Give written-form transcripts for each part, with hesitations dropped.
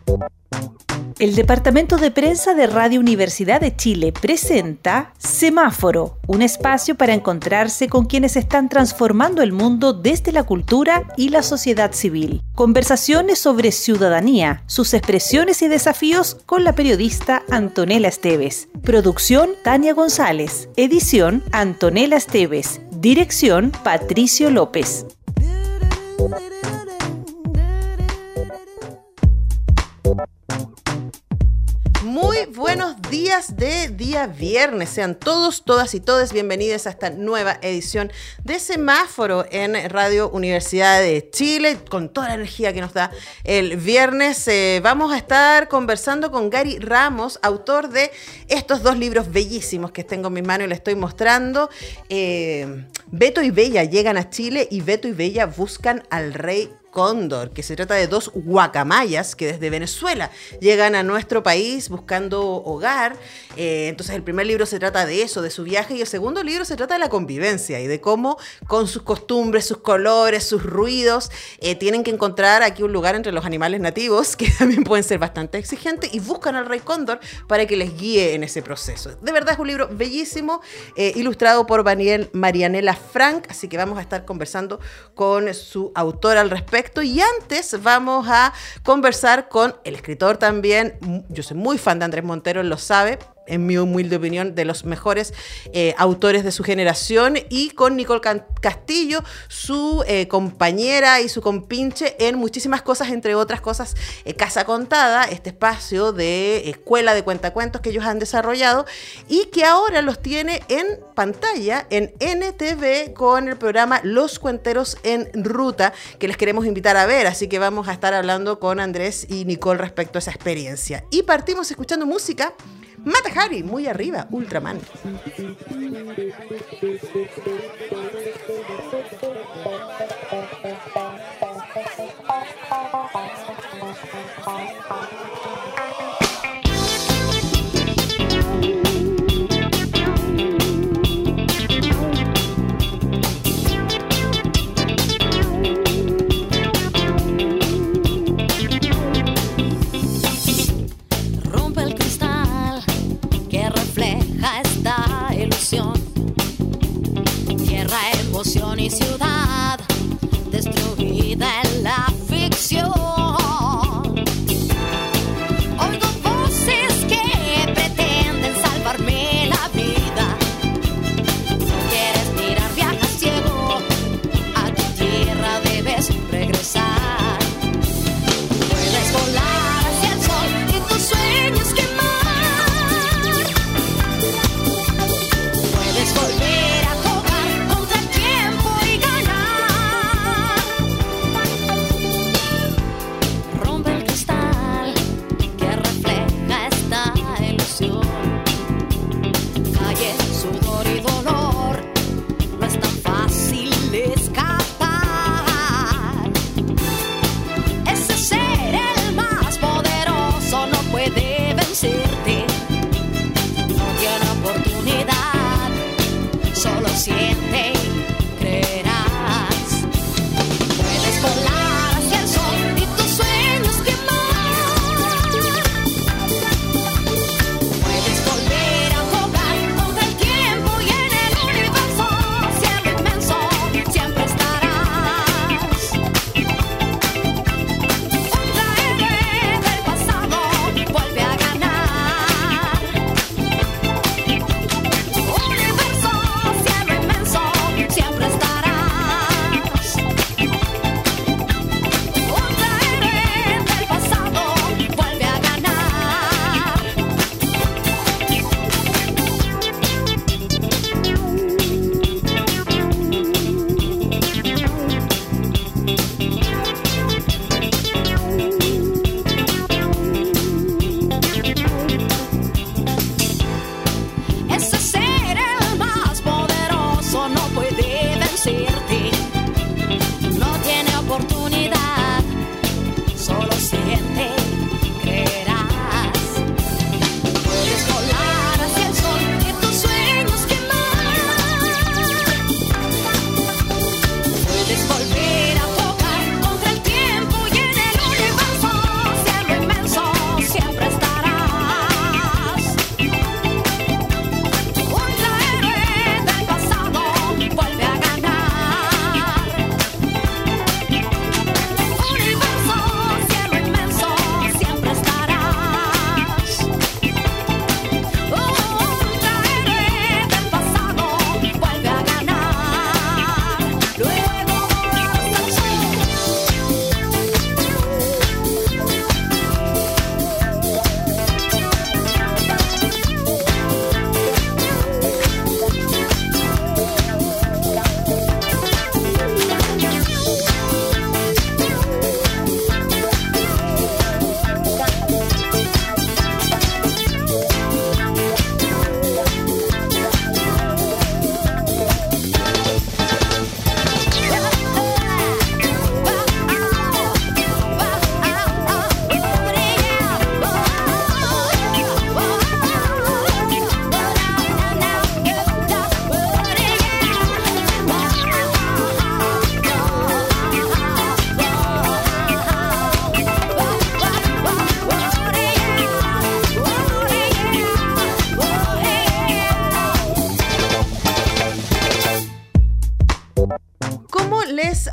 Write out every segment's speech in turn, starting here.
El Departamento de Prensa de Radio Universidad de Chile presenta Semáforo, un espacio para encontrarse con quienes están transformando el mundo desde la cultura y la sociedad civil. Conversaciones sobre ciudadanía, sus expresiones y desafíos con la periodista Antonella Esteves. Producción Tania González. Edición Antonella Esteves. Dirección Patricio López. Muy buenos días de día viernes. Sean todos, todas y todes bienvenidos a esta nueva edición de Semáforo en Radio Universidad de Chile, con toda la energía que nos da el viernes. Vamos a estar conversando con Gary Ramos, autor de estos dos libros bellísimos que tengo en mis manos y les estoy mostrando. Beto y Bella llegan a Chile y Beto y Bella buscan al rey Cóndor, que se trata de dos guacamayas que desde Venezuela llegan a nuestro país buscando hogar. Entonces el primer libro se trata de eso, de su viaje, y el segundo libro se trata de la convivencia y de cómo con sus costumbres, sus colores, sus ruidos, tienen que encontrar aquí un lugar entre los animales nativos que también pueden ser bastante exigentes y buscan al rey Cóndor para que les guíe en ese proceso. De verdad es un libro bellísimo, ilustrado por Marianela Frank, así que vamos a estar conversando con su autor al respecto. Y antes vamos a conversar con el escritor también. Yo soy muy fan de Andrés Montero, él lo sabe, en mi humilde opinión, de los mejores autores de su generación, y con Nicole Castillo, su compañera y su compinche en muchísimas cosas, entre otras cosas, Casa Contada, este espacio de escuela de cuentacuentos que ellos han desarrollado y que ahora los tiene en pantalla en NTV con el programa Los Cuenteros en Ruta, que les queremos invitar a ver, así que vamos a estar hablando con Andrés y Nicole respecto a esa experiencia. Y partimos escuchando música. Mata Hari, Muy Arriba, Ultraman. Tierra, emoción y ciudad destruida en la ficción.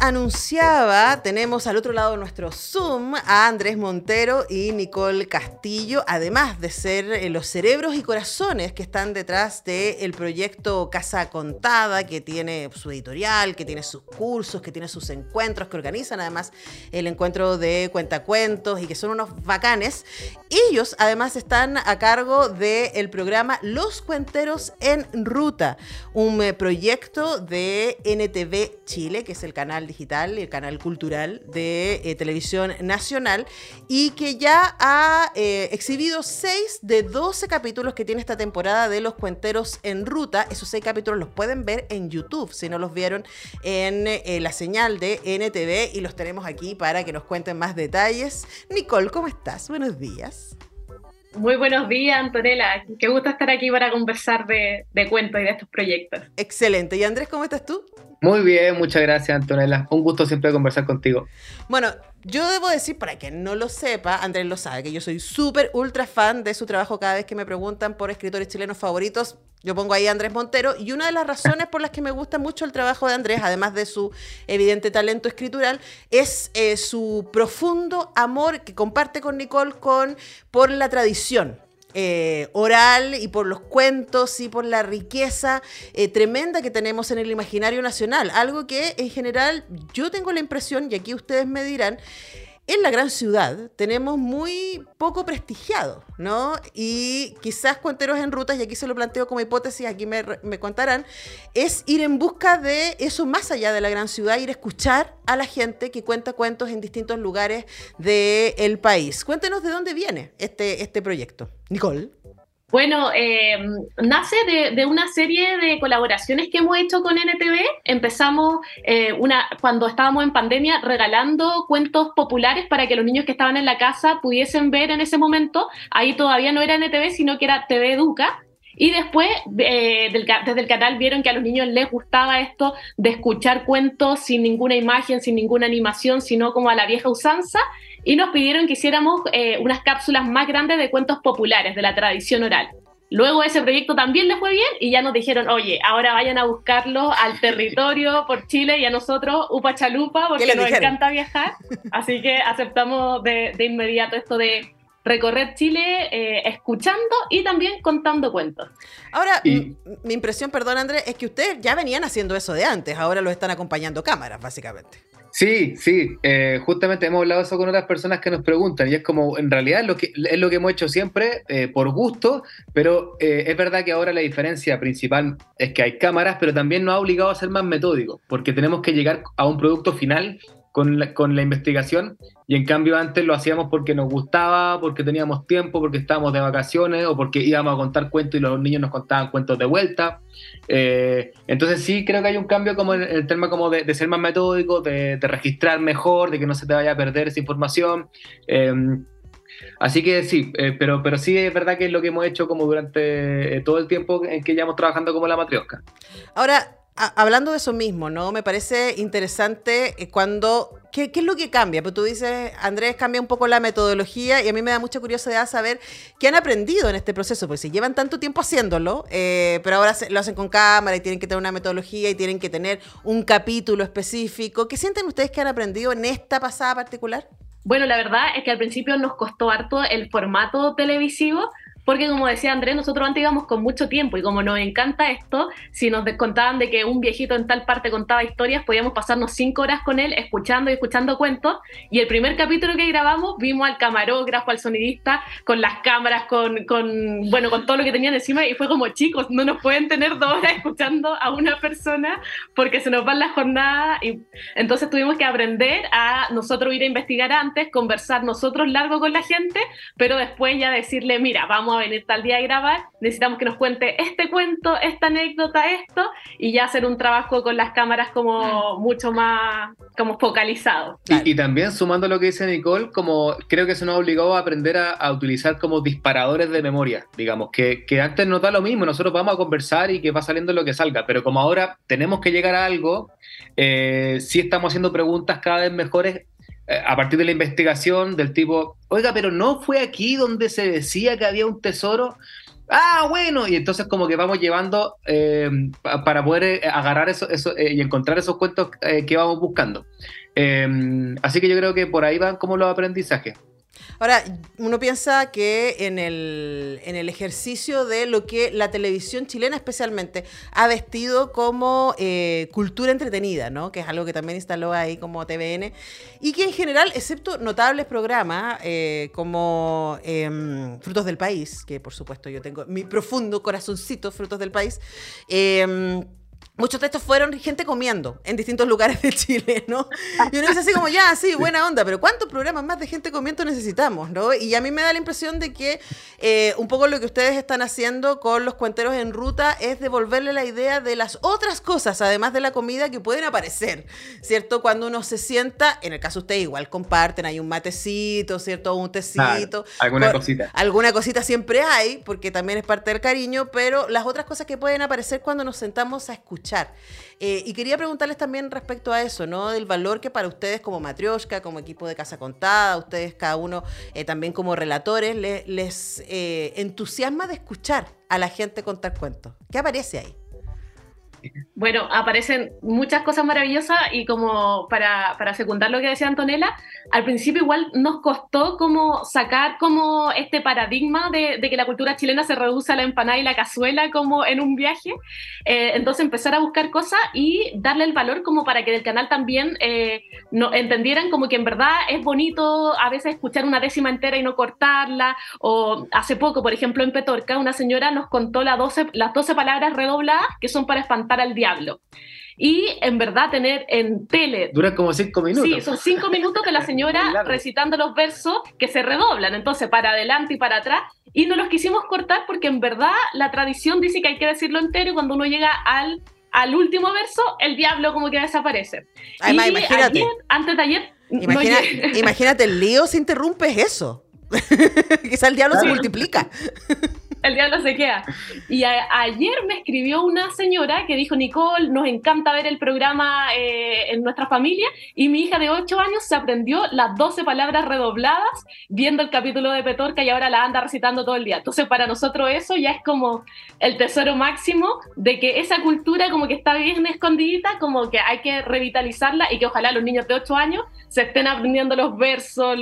anunciaba, tenemos al otro lado de nuestro Zoom a Andrés Montero y Nicole Castillo, además de ser los cerebros y corazones que están detrás del proyecto Casa Contada, que tiene su editorial, que tiene sus cursos, que tiene sus encuentros, que organizan además el encuentro de cuentacuentos y que son unos bacanes. Ellos además están a cargo del programa Los Cuenteros en Ruta, un proyecto de NTV Chile, que es el canal digital, el canal cultural de Televisión Nacional, y que ya ha exhibido 6 de 12 capítulos que tiene esta temporada de Los Cuenteros en Ruta. Esos 6 capítulos los pueden ver en YouTube, si no los vieron en la señal de NTV, y los tenemos aquí para que nos cuenten más detalles. Nicole, ¿cómo estás? Buenos días. Muy buenos días, Antonella. Qué gusto estar aquí para conversar de cuentos y de estos proyectos. Excelente. ¿Y Andrés, cómo estás tú? Muy bien, muchas gracias, Antonella. Un gusto siempre conversar contigo. Bueno, yo debo decir, para quien no lo sepa, Andrés lo sabe, que yo soy súper ultra fan de su trabajo. Cada vez que me preguntan por escritores chilenos favoritos, yo pongo ahí a Andrés Montero, y una de las razones por las que me gusta mucho el trabajo de Andrés, además de su evidente talento escritural, es su profundo amor que comparte con Nicole por la tradición oral y por los cuentos y por la riqueza tremenda que tenemos en el imaginario nacional. Algo que en general yo tengo la impresión, y aquí ustedes me dirán, en la gran ciudad tenemos muy poco prestigiado, ¿no? Y quizás Cuenteros en Rutas, y aquí se lo planteo como hipótesis, aquí me contarán, es ir en busca de eso más allá de la gran ciudad, ir a escuchar a la gente que cuenta cuentos en distintos lugares del país. Cuéntenos de dónde viene este proyecto. Nicole. Bueno, nace de una serie de colaboraciones que hemos hecho con NTV. Empezamos cuando estábamos en pandemia regalando cuentos populares para que los niños que estaban en la casa pudiesen ver en ese momento. Ahí todavía no era NTV, sino que era TV Educa. Y después, desde el canal vieron que a los niños les gustaba esto de escuchar cuentos sin ninguna imagen, sin ninguna animación, sino como a la vieja usanza, y nos pidieron que hiciéramos unas cápsulas más grandes de cuentos populares, de la tradición oral. Luego ese proyecto también les fue bien y ya nos dijeron, oye, ahora vayan a buscarlo al territorio por Chile y a nosotros, upa chalupa, porque nos encanta viajar. Así que aceptamos de inmediato esto de recorrer Chile escuchando y también contando cuentos. Ahora, mi impresión, perdón Andrés, es que ustedes ya venían haciendo eso de antes, ahora los están acompañando cámaras, básicamente. Sí, justamente hemos hablado eso con otras personas que nos preguntan, y es como, en realidad es lo que hemos hecho siempre, por gusto, pero es verdad que ahora la diferencia principal es que hay cámaras, pero también nos ha obligado a ser más metódicos, porque tenemos que llegar a un producto final con la investigación, y en cambio antes lo hacíamos porque nos gustaba, porque teníamos tiempo, porque estábamos de vacaciones o porque íbamos a contar cuentos y los niños nos contaban cuentos de vuelta. Entonces sí creo que hay un cambio como en el tema como de ser más metódico, de registrar mejor, de que no se te vaya a perder esa información. Así que sí, pero sí es verdad que es lo que hemos hecho como durante todo el tiempo en que llevamos trabajando como La Matrioska. Ahora, hablando de eso mismo, ¿no? Me parece interesante ¿Qué es lo que cambia? Pues tú dices, Andrés, cambia un poco la metodología, y a mí me da mucha curiosidad saber qué han aprendido en este proceso, porque si llevan tanto tiempo haciéndolo, pero ahora lo hacen con cámara y tienen que tener una metodología y tienen que tener un capítulo específico. ¿Qué sienten ustedes que han aprendido en esta pasada particular? Bueno, la verdad es que al principio nos costó harto el formato televisivo, porque como decía Andrés, nosotros antes íbamos con mucho tiempo y como nos encanta esto, si nos contaban de que un viejito en tal parte contaba historias, podíamos pasarnos 5 horas con él escuchando y escuchando cuentos, y el primer capítulo que grabamos vimos al camarógrafo, al sonidista, con las cámaras, con todo lo que tenían encima, y fue como, chicos, no nos pueden tener 2 horas escuchando a una persona porque se nos van las jornadas, y entonces tuvimos que aprender a nosotros ir a investigar antes, conversar nosotros largo con la gente, pero después ya decirle, mira, vamos a venir tal día a grabar, necesitamos que nos cuente este cuento, esta anécdota, esto, y ya hacer un trabajo con las cámaras como mucho más como focalizado. Y también sumando lo que dice Nicole, como creo que se nos ha obligado a aprender a utilizar como disparadores de memoria, digamos, que antes no da lo mismo, nosotros vamos a conversar y que va saliendo lo que salga, pero como ahora tenemos que llegar a algo, sí estamos haciendo preguntas cada vez mejores a partir de la investigación del tipo, oiga, pero ¿no fue aquí donde se decía que había un tesoro? ah, bueno, y entonces como que vamos llevando para poder agarrar eso y encontrar esos cuentos que vamos buscando. Así que yo creo que por ahí van como los aprendizajes. Ahora, uno piensa que en el ejercicio de lo que la televisión chilena especialmente ha vestido como cultura entretenida, ¿no? Que es algo que también instaló ahí como TVN, y que en general, excepto notables programas como Frutos del País, que por supuesto yo tengo mi profundo corazoncito, Frutos del País, muchos de estos fueron gente comiendo en distintos lugares de Chile, ¿no? Y uno dice así como, ya, sí, buena onda, pero ¿cuántos programas más de gente comiendo necesitamos, no? Y a mí me da la impresión de que un poco lo que ustedes están haciendo con los cuenteros en ruta es devolverle la idea de las otras cosas, además de la comida, que pueden aparecer, ¿cierto? Cuando uno se sienta, en el caso de ustedes igual comparten, hay un matecito, ¿cierto? Un tecito. Claro, alguna cosita. Alguna cosita siempre hay, porque también es parte del cariño, pero las otras cosas que pueden aparecer cuando nos sentamos a escuchar. Y quería preguntarles también respecto a eso, ¿no? Del valor que para ustedes como Matrioshka, como equipo de Casa Contada, ustedes cada uno también como relatores, les entusiasma de escuchar a la gente contar cuentos. ¿Qué aparece ahí? Bueno, aparecen muchas cosas maravillosas y como para secundar lo que decía Antonella, al principio igual nos costó como sacar como este paradigma de que la cultura chilena se reduce a la empanada y la cazuela como en un viaje, entonces empezar a buscar cosas y darle el valor como para que del canal también no, entendieran como que en verdad es bonito a veces escuchar una décima entera y no cortarla, o hace poco, por ejemplo, en Petorca, una señora nos contó las 12 palabras redobladas que son para espantar al diablo. Y en verdad tener en tele... Dura como 5 minutos. Sí, son 5 minutos de la señora recitando los versos que se redoblan, entonces para adelante y para atrás, y no los quisimos cortar porque en verdad la tradición dice que hay que decirlo entero y cuando uno llega al úlquimo verso, el diablo como que desaparece. Además, y imagínate. Antes de ayer... Imagínate, el lío si interrumpes eso. Quizá el diablo se multiplica. El diablo se queda. Y ayer me escribió una señora que dijo, Nicole, nos encanta ver el programa en nuestra familia, y mi hija de 8 años se aprendió las 12 palabras redobladas viendo el capítulo de Petorca y ahora la anda recitando todo el día. Entonces para nosotros eso ya es como el tesoro máximo de que esa cultura como que está bien escondidita, como que hay que revitalizarla y que ojalá los niños de 8 años se estén aprendiendo los versos,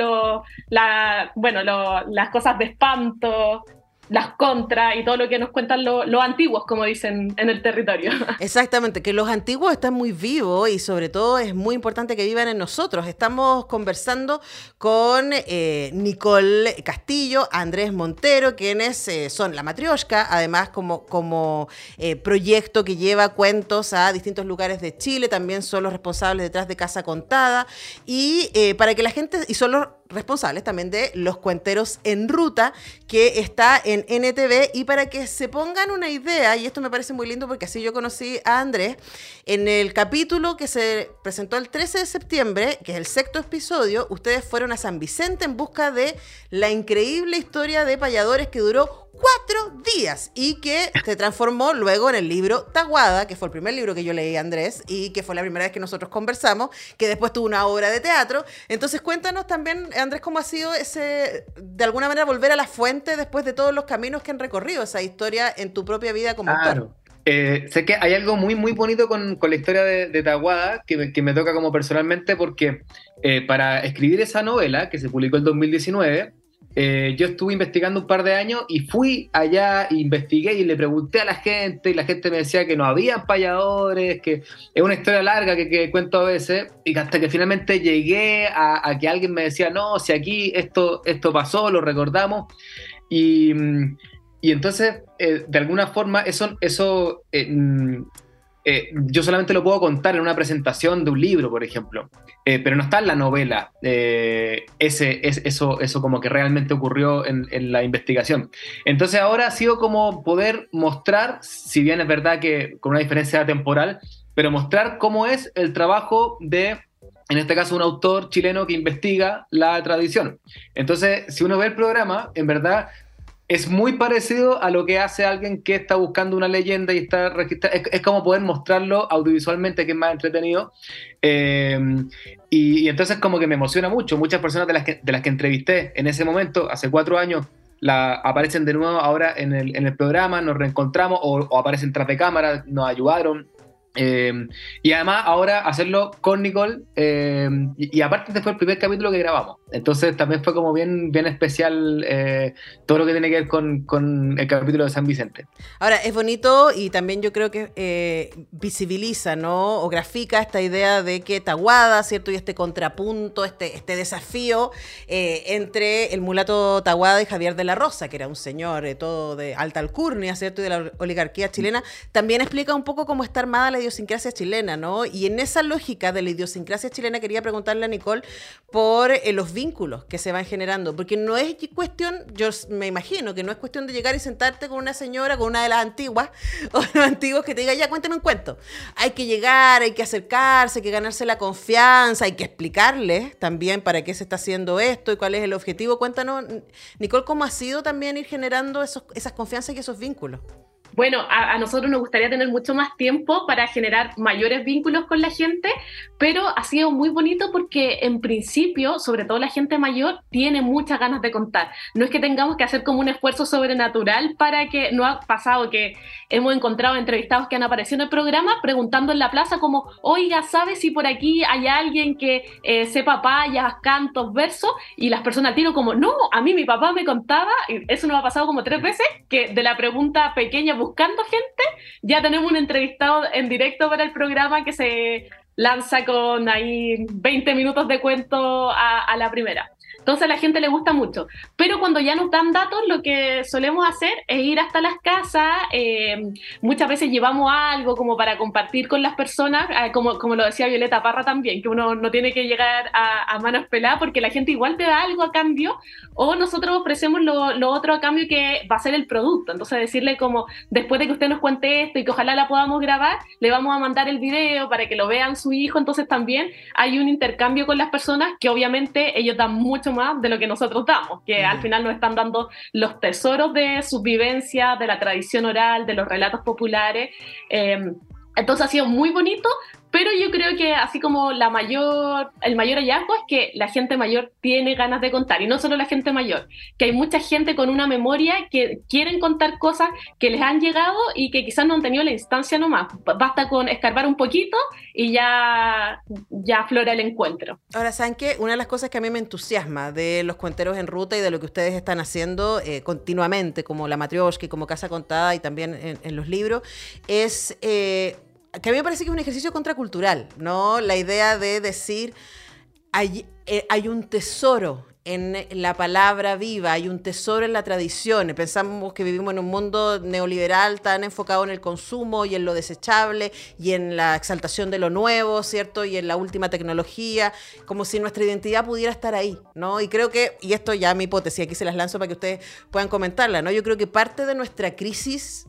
las cosas de espanto, las contras y todo lo que nos cuentan los antiguos, como dicen en el territorio. Exactamente, que los antiguos están muy vivos y sobre todo es muy importante que vivan en nosotros. Estamos conversando con Nicole Castillo, Andrés Montero, quienes son la Matrioshka, además como proyecto que lleva cuentos a distintos lugares de Chile, también son los responsables detrás de Casa Contada, y para que la gente, y son los responsables también de Los Cuenteros en Ruta, que está en NTV, y para que se pongan una idea, y esto me parece muy lindo porque así yo conocí a Andrés, en el capítulo que se presentó el 13 de septiembre, que es el 6º episodio, ustedes fueron a San Vicente en busca de la increíble historia de payadores que duró 4 días y que se transformó luego en el libro Taguada, que fue el primer libro que yo leí, Andrés, y que fue la primera vez que nosotros conversamos, que después tuvo una obra de teatro. Entonces cuéntanos también, Andrés, cómo ha sido ese, de alguna manera, volver a la fuente después de todos los caminos que han recorrido esa historia en tu propia vida como autor. Sé que hay algo muy, muy bonito con la historia de Taguada que me toca como personalmente, porque para escribir esa novela, que se publicó en 2019, yo estuve investigando un par de años y fui allá, investigué y le pregunté a la gente, y la gente me decía que no había payadores, que es una historia larga que cuento a veces, y hasta que finalmente llegué a que alguien me decía, no, si aquí esto pasó, lo recordamos, y entonces, de alguna forma, eso yo solamente lo puedo contar en una presentación de un libro, por ejemplo, pero no está en la novela, eso como que realmente ocurrió en la investigación. Entonces ahora ha sido como poder mostrar, si bien es verdad que con una diferencia temporal, pero mostrar cómo es el trabajo de, en este caso, un autor chileno que investiga la tradición. Entonces, si uno ve el programa, en verdad es muy parecido a lo que hace alguien que está buscando una leyenda y está registrando. Es como poder mostrarlo audiovisualmente, que es más entretenido. Y entonces como que me emociona mucho. Muchas personas de las que entrevisté en ese momento, hace 4 años, aparecen de nuevo ahora en el programa, nos reencontramos o aparecen tras de cámara, nos ayudaron. Y además ahora hacerlo con Nicole, y aparte este fue el primer capítulo que grabamos, entonces también fue como bien especial, todo lo que tiene que ver con el capítulo de San Vicente. Ahora, es bonito y también yo creo que visibiliza, ¿no? O grafica esta idea de que Tahuada, ¿cierto? Y este contrapunto, este desafío entre el mulato Tahuada y Javier de la Rosa, que era un señor todo de alta alcurnia, ¿cierto? Y de la oligarquía chilena, también explica un poco cómo está armada la idiosincrasia chilena, ¿no? Y en esa lógica de la idiosincrasia chilena quería preguntarle a Nicole por los vínculos que se van generando, porque no es cuestión, yo me imagino que no es cuestión de llegar y sentarte con una señora, con una de las antiguas, o los antiguos que te diga, ya, cuéntame un cuento. Hay que llegar, hay que acercarse, hay que ganarse la confianza, hay que explicarles también para qué se está haciendo esto y cuál es el objetivo. Cuéntanos, Nicole, ¿cómo ha sido también ir generando esas confianzas y esos vínculos? Bueno, a nosotros nos gustaría tener mucho más tiempo para generar mayores vínculos con la gente, pero ha sido muy bonito porque en principio, sobre todo la gente mayor, tiene muchas ganas de contar. No es que tengamos que hacer como un esfuerzo sobrenatural para que, no ha pasado que hemos encontrado entrevistados que han aparecido en el programa preguntando en la plaza como, oiga, ¿sabes si por aquí hay alguien que sepa payas, cantos, versos? Y las personas al tiro como, no, a mí mi papá me contaba, y eso nos ha pasado como 3 veces, que de la pregunta pequeña buscando gente, ya tenemos un entrevistado en directo para el programa que se lanza con ahí 20 minutos de cuento a la primera. Entonces a la gente le gusta mucho. Pero cuando ya nos dan datos, lo que solemos hacer es ir hasta las casas. Muchas veces llevamos algo como para compartir con las personas, como lo decía Violeta Parra también, que uno no tiene que llegar a manos peladas porque la gente igual te da algo a cambio, o nosotros ofrecemos lo otro a cambio, que va a ser el producto. Entonces decirle como, después de que usted nos cuente esto y que ojalá la podamos grabar, le vamos a mandar el video para que lo vean su hijo. Entonces también hay un intercambio con las personas que obviamente ellos dan mucho más de lo que nosotros damos, que al final nos están dando los tesoros de sus vivencias, de la tradición oral, de los relatos populares. Entonces ha sido muy bonito, pero yo creo que así como el mayor hallazgo es que la gente mayor tiene ganas de contar, y no solo la gente mayor, que hay mucha gente con una memoria que quieren contar cosas que les han llegado y que quizás no han tenido la instancia nomás. Basta con escarbar un poquito y ya aflora el encuentro. Ahora, ¿saben qué? Una de las cosas que a mí me entusiasma de los cuenteros en ruta y de lo que ustedes están haciendo continuamente, como La Matrioshka y como Casa Contada y también en los libros, es que a mí me parece que es un ejercicio contracultural, ¿no? La idea de decir, hay un tesoro en la palabra viva, hay un tesoro en la tradición. Pensamos que vivimos en un mundo neoliberal tan enfocado en el consumo y en lo desechable y en la exaltación de lo nuevo, ¿cierto? Y en la última tecnología, como si nuestra identidad pudiera estar ahí, ¿no? Y creo que, y esto ya es mi hipótesis, aquí se las lanzo para que ustedes puedan comentarla, ¿no? Yo creo que parte de nuestra crisis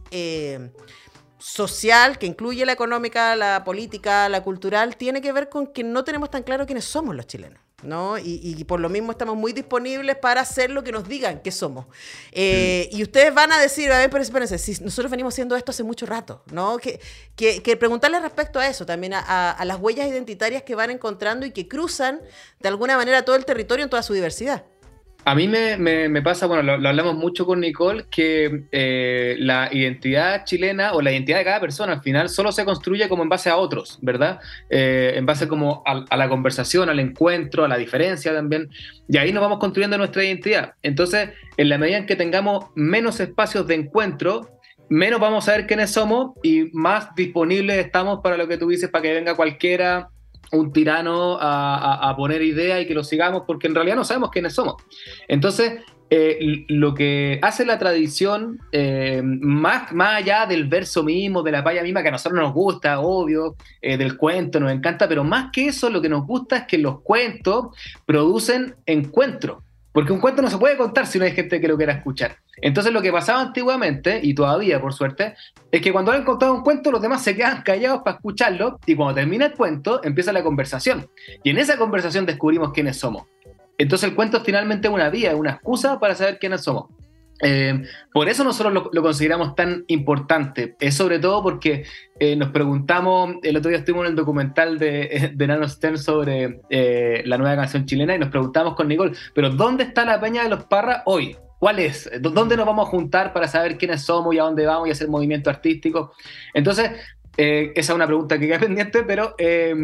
social, que incluye la económica, la política, la cultural, tiene que ver con que no tenemos tan claro quiénes somos los chilenos, ¿no? Y por lo mismo estamos muy disponibles para hacer lo que nos digan que somos. Y ustedes van a decir, a ver, pero espérense, si nosotros venimos haciendo esto hace mucho rato, ¿no? Que preguntarles respecto a eso, también a las huellas identitarias que van encontrando y que cruzan de alguna manera todo el territorio en toda su diversidad. A mí me pasa, bueno, lo hablamos mucho con Nicole, que la identidad chilena o la identidad de cada persona al final solo se construye como en base a otros, ¿verdad? En base como a la conversación, al encuentro, a la diferencia también, y ahí nos vamos construyendo nuestra identidad. Entonces, en la medida en que tengamos menos espacios de encuentro, menos vamos a saber quiénes somos y más disponibles estamos para lo que tú dices, para que venga cualquiera, un tirano a poner ideas y que lo sigamos, porque en realidad no sabemos quiénes somos. Entonces, lo que hace la tradición, más allá del verso mismo, de la paya misma, que a nosotros nos gusta, obvio, del cuento, nos encanta, pero más que eso, lo que nos gusta es que los cuentos producen encuentros. Porque un cuento no se puede contar si no hay gente que lo quiera escuchar. Entonces lo que pasaba antiguamente, y todavía por suerte, es que cuando alguien contaba un cuento, los demás se quedaban callados para escucharlo, y cuando termina el cuento, empieza la conversación. Y en esa conversación descubrimos quiénes somos. Entonces el cuento es finalmente una vía, una excusa para saber quiénes somos. Por eso nosotros lo consideramos tan importante. Es sobre todo porque nos preguntamos, el otro día estuvimos en el documental de Nano Stern sobre la nueva canción chilena, y nos preguntamos con Nicole, pero ¿dónde está la Peña de los Parra hoy? ¿cuál es? ¿Dónde nos vamos a juntar para saber quiénes somos y a dónde vamos y hacer movimiento artístico? Entonces, esa es una pregunta que queda pendiente, pero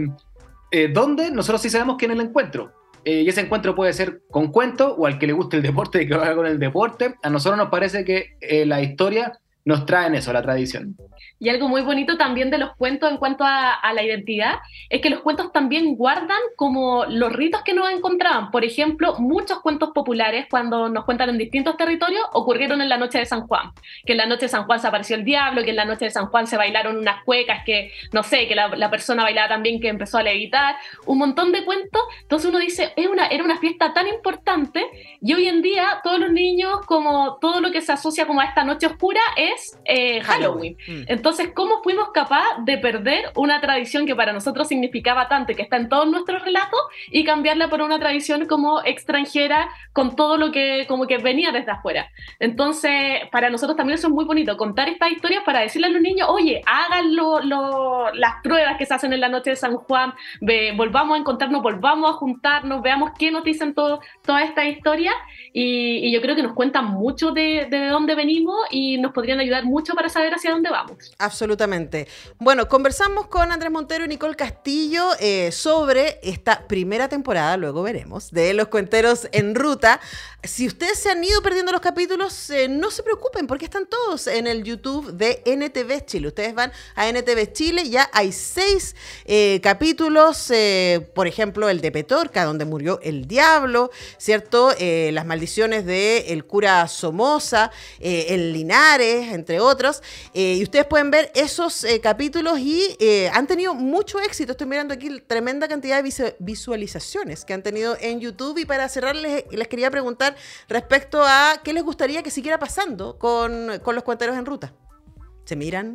¿dónde? Nosotros sí sabemos quién es el encuentro. Y ese encuentro puede ser con cuentos o al que le guste el deporte y que vaya con el deporte. A nosotros nos parece que la historia nos trae en eso, la tradición. Y algo muy bonito también de los cuentos en cuanto a la identidad es que los cuentos también guardan como los ritos que nos encontraban. Por ejemplo, muchos cuentos populares, cuando nos cuentan en distintos territorios, ocurrieron en la noche de San Juan. Que en la noche de San Juan se apareció el diablo, que en la noche de San Juan se bailaron unas cuecas, que no sé, que la persona bailaba también, que empezó a levitar. Un montón de cuentos. Entonces uno dice, era una fiesta tan importante, y hoy en día todos los niños, como todo lo que se asocia como a esta noche oscura, es Halloween. Entonces, ¿cómo fuimos capaces de perder una tradición que para nosotros significaba tanto y que está en todos nuestros relatos y cambiarla por una tradición como extranjera con todo lo que como que venía desde afuera? Entonces, para nosotros también eso es muy bonito, contar estas historias para decirle a los niños, oye, hagan las pruebas que se hacen en la noche de San Juan, volvamos a encontrarnos, volvamos a juntarnos, veamos qué nos dicen todas estas historias, y yo creo que nos cuentan mucho de dónde venimos y nos podrían ayudar mucho para saber hacia dónde vamos. Absolutamente. Bueno, conversamos con Andrés Montero y Nicole Castillo sobre esta primera temporada, luego veremos, de Los Cuenteros en Ruta. Si ustedes se han ido perdiendo los capítulos, no se preocupen, porque están todos en el YouTube de NTV Chile. Ustedes van a NTV Chile, ya hay 6 capítulos, por ejemplo, el de Petorca, donde murió el diablo, ¿cierto? Las maldiciones del cura Somoza, el Linares, entre otros, y ustedes pueden ver esos capítulos y han tenido mucho éxito. Estoy mirando aquí tremenda cantidad de visualizaciones que han tenido en YouTube, y para cerrar les quería preguntar respecto a qué les gustaría que siguiera pasando con Los Cuenteros en Ruta. ¿Se miran?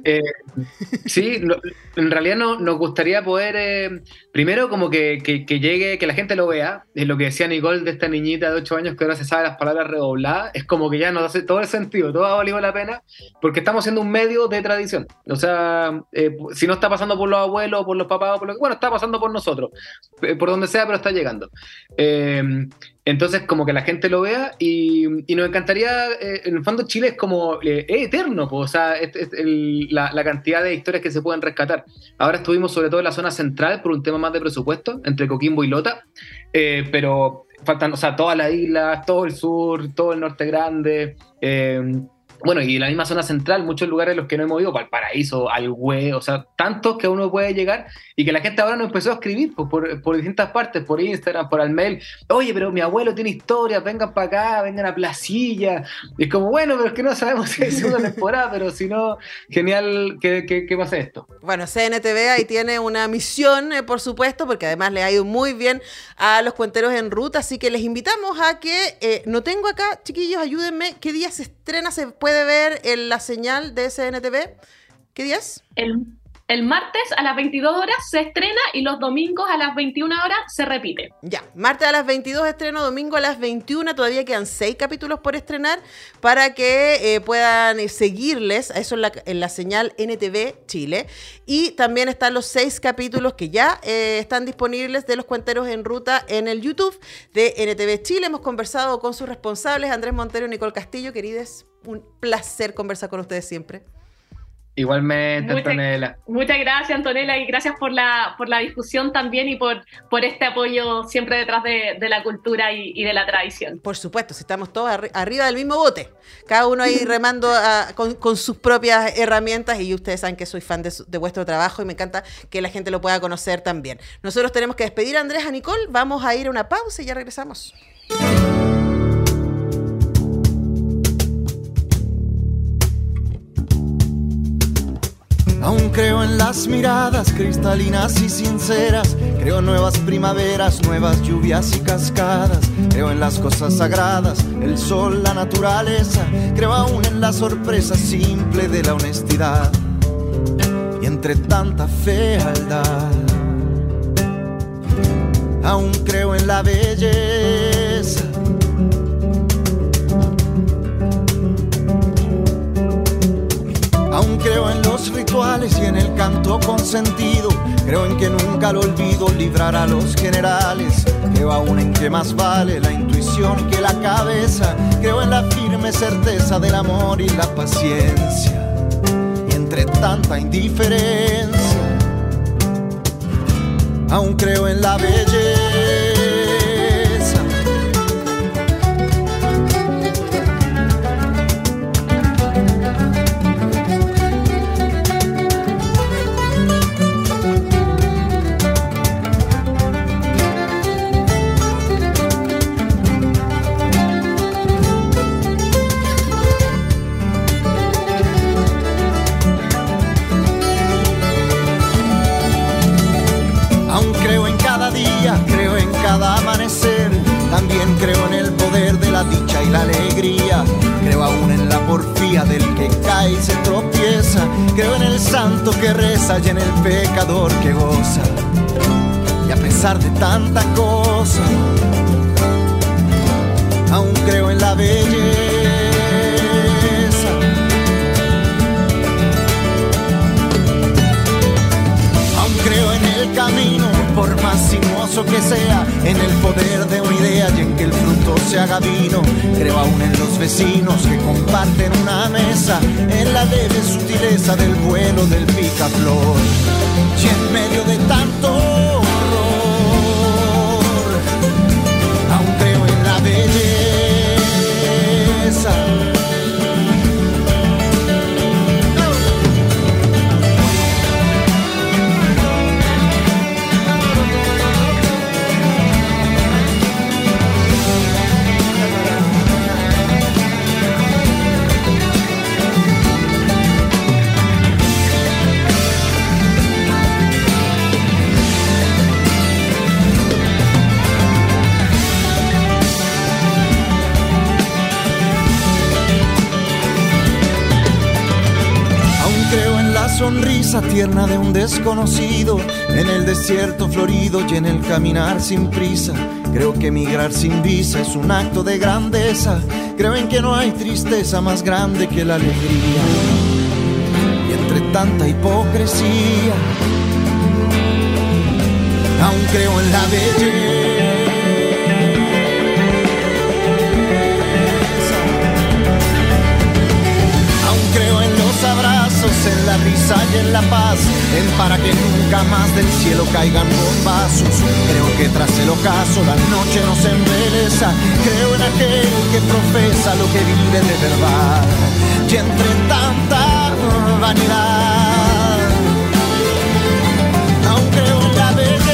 Sí, en realidad nos gustaría poder, primero como que llegue, que la gente lo vea. Es lo que decía Nicole de esta niñita de 8 años que ahora se sabe las palabras redobladas. Es como que ya nos hace todo el sentido, todo ha valido la pena, porque estamos siendo un medio de tradición. O sea, si no está pasando por los abuelos, por los papás, está pasando por nosotros, por donde sea, pero está llegando. Entonces, como que la gente lo vea, y nos encantaría, en el fondo Chile es como es eterno, pues, o sea, la cantidad de historias que se pueden rescatar. Ahora estuvimos sobre todo en la zona central por un tema más de presupuesto, entre Coquimbo y Lota, pero faltan, o sea, todas las islas, todo el sur, todo el norte grande, bueno, y en la misma zona central, muchos lugares en los que no hemos ido, Valparaíso, Alhué, o sea, tantos que uno puede llegar, y que la gente ahora nos empezó a escribir pues, por distintas partes, por Instagram, por el mail. Oye, pero mi abuelo tiene historias, vengan para acá, vengan a Placilla. Y es como, bueno, pero es que no sabemos si es una temporada, pero si no, genial que pase esto. Bueno, CNTV ahí tiene una misión, por supuesto, porque además le ha ido muy bien a Los Cuenteros en Ruta, así que les invitamos a que, no tengo acá, chiquillos, ayúdenme, ¿qué día se estrena? ¿Se puede ver en la señal de CNTV? ¿Qué día es? El martes a las 22 horas se estrena y los domingos a las 21 horas se repite. Ya, martes a las 22 estreno, domingo a las 21, todavía quedan 6 capítulos por estrenar para que puedan seguirles, eso en la señal NTV Chile. Y también están los 6 capítulos que ya están disponibles de Los Cuenteros en Ruta en el YouTube de NTV Chile. Hemos conversado con sus responsables, Andrés Montero y Nicole Castillo. Querides, un placer conversar con ustedes siempre. Igualmente, Antonella. Muchas gracias, Antonella, y gracias por la discusión también y por este apoyo siempre detrás de la cultura y de la tradición. Por supuesto, si estamos todos arriba del mismo bote, cada uno ahí remando con sus propias herramientas, y ustedes saben que soy fan de vuestro trabajo y me encanta que la gente lo pueda conocer también. Nosotros tenemos que despedir a Andrés, a Nicole, vamos a ir a una pausa y ya regresamos. Aún creo en las miradas cristalinas y sinceras, creo en nuevas primaveras, nuevas lluvias y cascadas, creo en las cosas sagradas, el sol, la naturaleza, creo aún en la sorpresa simple de la honestidad. Y entre tanta fealdad, aún creo en la belleza. Aún creo en los rituales y en el canto con sentido. Creo en que nunca el olvido librará a los generales. Creo aún en que más vale la intuición que la cabeza. Creo en la firme firme certeza del amor y la paciencia. Y entre tanta indiferencia, aún creo en la belleza. Creo en cada amanecer, también creo en el poder de la dicha y la alegría. Creo aún en la porfía del que cae y se tropieza. Creo en el santo que reza y en el pecador que goza. Y a pesar de tanta cosa, aún creo en la belleza. Aún creo en el camino, por más sinuoso que sea, en el poder de una idea y en que el fruto se haga vino. Creo aún en los vecinos que comparten una mesa, en la leve sutileza del vuelo del picaflor. Y en medio de tanto horror, aún creo en la belleza. Sonrisa tierna de un desconocido, en el desierto florido y en el caminar sin prisa. Creo que emigrar sin visa es un acto de grandeza. Creo en que no hay tristeza más grande que la alegría. Y entre tanta hipocresía, aún creo en la belleza. Creo en los abrazos, en la risa y en la paz, en para que nunca más del cielo caigan bombazos. Creo que tras el ocaso la noche nos embeleza. Creo en aquel que profesa lo que vive de verdad. Y entre tanta vanidad, aún creo en la belleza.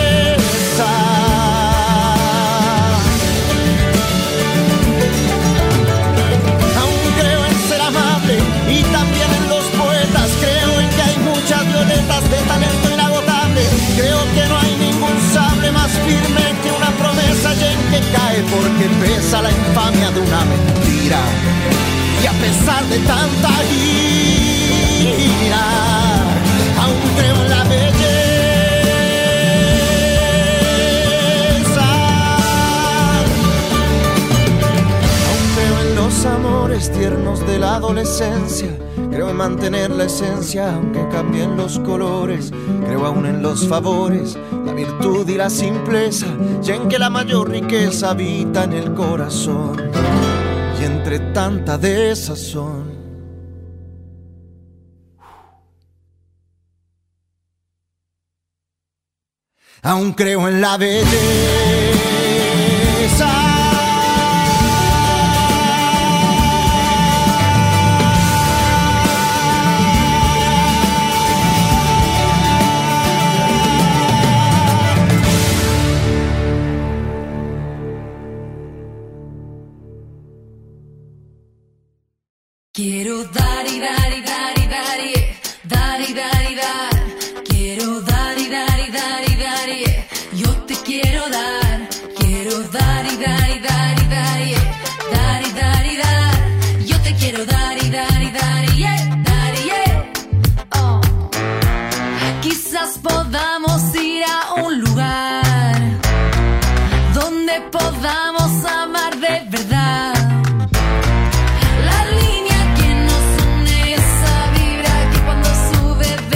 Y también en los poetas, creo en que hay muchas violetas de talento inagotable. Creo que no hay ningún sable más firme que una promesa y en que cae porque pesa la infamia de una mentira. Y a pesar de tanta ira, aún creo en la belleza. Aún creo en los amores tiernos de la adolescencia. Creo en mantener la esencia aunque cambien los colores. Creo aún en los favores, la virtud y la simpleza, y en que la mayor riqueza habita en el corazón. Y entre tanta desazón, aún creo en la belleza. Quiero dar y dar y dar y dar y dar y dar y dar. Quiero dar y dar y dar y dar y yo te quiero dar. Quiero dar y dar y dar y dar y dar y dar y dar. Yo te quiero dar y dar y dar y dar y oh. Quizás podamos ir a un lugar donde podamos amar de verdad. La línea que nos une, esa vibra que cuando sube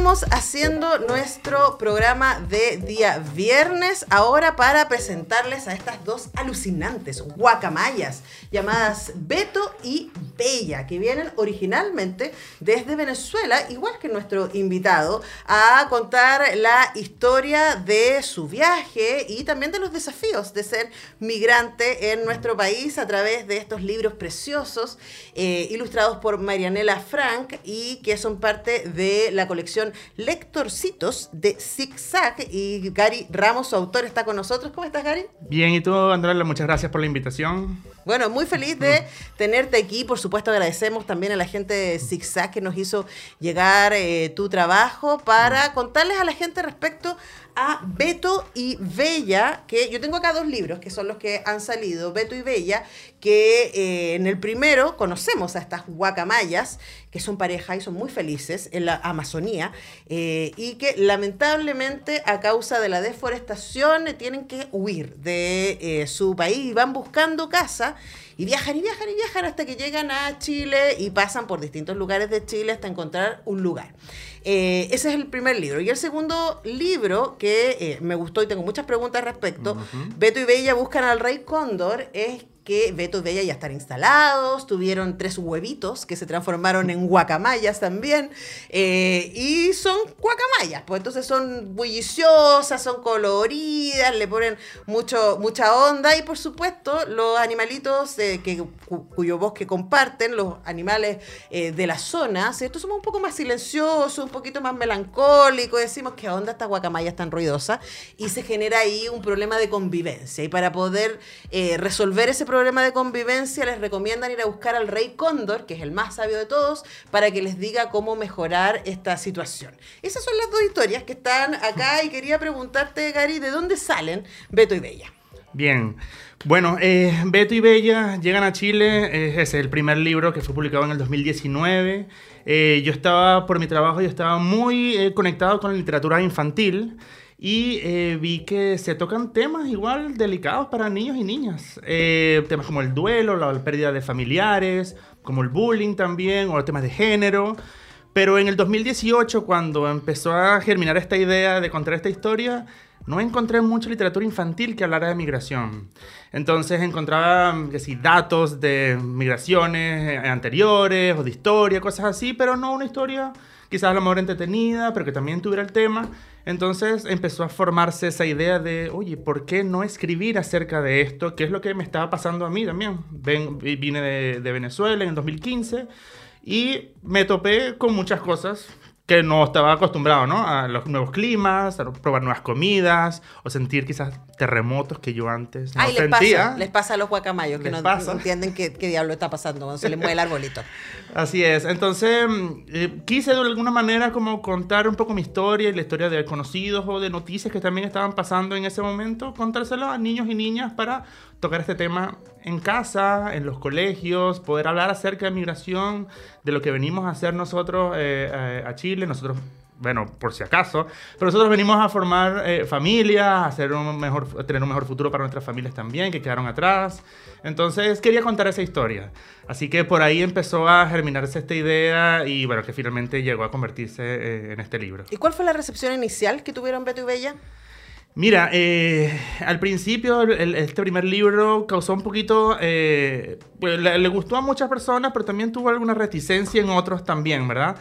Continuamos haciendo nuestro programa de día viernes, ahora para presentarles a estas dos alucinantes guacamayas llamadas Beto y Bella, que vienen originalmente desde Venezuela, igual que nuestro invitado, a contar la historia de su viaje y también de los desafíos de ser migrante en nuestro país a través de estos libros preciosos ilustrados por Marianela Frank y que son parte de la colección Lectorcitos de Zigzag. Y Gary Ramos, su autor, está con nosotros. ¿Cómo estás, Gary? Bien, ¿y tú, Andrea? Muchas gracias por la invitación. Bueno, muy feliz de tenerte aquí. Por supuesto, agradecemos también a la gente de Zigzag que nos hizo llegar tu trabajo para contarles a la gente respecto a Beto y Bella, que yo tengo acá dos libros que son los que han salido, Beto y Bella, que en el primero conocemos a estas guacamayas, que son pareja y son muy felices en la Amazonía, y que lamentablemente a causa de la deforestación tienen que huir de su país y van buscando casa. Y viajan y viajan y viajan hasta que llegan a Chile y pasan por distintos lugares de Chile hasta encontrar un lugar. Ese es el primer libro. Y el segundo libro, que me gustó y tengo muchas preguntas al respecto, Beto y Bella buscan al Rey Cóndor, es que Beto y Bella ya están instalados, tuvieron 3 huevitos que se transformaron en guacamayas también, y son guacamayas, pues entonces son bulliciosas, son coloridas, le ponen mucha onda, y por supuesto los animalitos cuyo bosque comparten, los animales de la zona, ¿cierto? Somos un poco más silenciosos, un poquito más melancólicos, decimos ¿qué onda estas guacamayas tan ruidosas? Y se genera ahí un problema de convivencia, y para poder resolver ese problema de convivencia les recomiendan ir a buscar al Rey Cóndor, que es el más sabio de todos, para que les diga cómo mejorar esta situación. Esas son las dos historias que están acá y quería preguntarte, Gary, ¿de dónde salen Beto y Bella? Bien, bueno, Beto y Bella llegan a Chile, es el primer libro que fue publicado en el 2019. Yo estaba, por mi trabajo, muy conectado con la literatura infantil. Y vi que se tocan temas igual delicados para niños y niñas. Temas como el duelo, la pérdida de familiares, como el bullying también, o temas de género. Pero en el 2018, cuando empezó a germinar esta idea de contar esta historia, no encontré mucha literatura infantil que hablara de migración. Entonces encontraba datos de migraciones anteriores o de historia, cosas así, pero no una historia quizás a lo mejor entretenida, pero que también tuviera el tema. Entonces empezó a formarse esa idea de, oye, ¿por qué no escribir acerca de esto? ¿Qué es lo que me estaba pasando a mí también? Vine de Venezuela en el 2015 y me topé con muchas cosas que no estaba acostumbrado, ¿no? A los nuevos climas, a probar nuevas comidas, o sentir quizás terremotos que yo antes no sentía. Les pasa a los guacamayos, que no entienden qué diablo está pasando cuando se les mueve el arbolito. Así es. Entonces, quise de alguna manera como contar un poco mi historia y la historia de conocidos o de noticias que también estaban pasando en ese momento, contárselo a niños y niñas para tocar este tema en casa, en los colegios, poder hablar acerca de migración, de lo que venimos a hacer nosotros a Chile. Nosotros, bueno, por si acaso, pero nosotros venimos a formar familias, a tener un mejor futuro para nuestras familias también, que quedaron atrás. Entonces quería contar esa historia. Así que por ahí empezó a germinarse esta idea y bueno, que finalmente llegó a convertirse en este libro. ¿Y cuál fue la recepción inicial que tuvieron Beto y Bella? Mira, al principio este primer libro causó un poquito, le gustó a muchas personas, pero también tuvo alguna reticencia en otros también, ¿verdad?